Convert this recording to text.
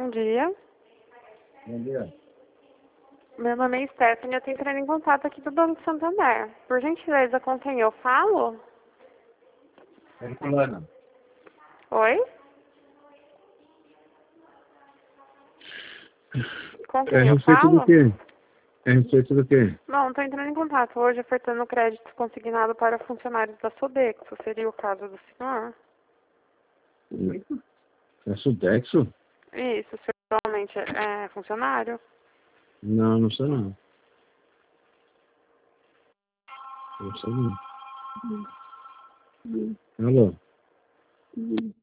bom dia. Bom dia. Meu nome é Stephanie, eu tô entrando em contato aqui do Banco Santander. Por gentileza, com quem eu falo? Herculano. Oi? Com É quem a eu respeito do falo? quê? É a respeito do quê? Não, tô entrando em contato hoje ofertando crédito consignado para funcionários da Sodexo. Seria o caso do senhor? É Sudexo? Isso, o senhor realmente é funcionário? Não, não sou não. Não sou não. Alô?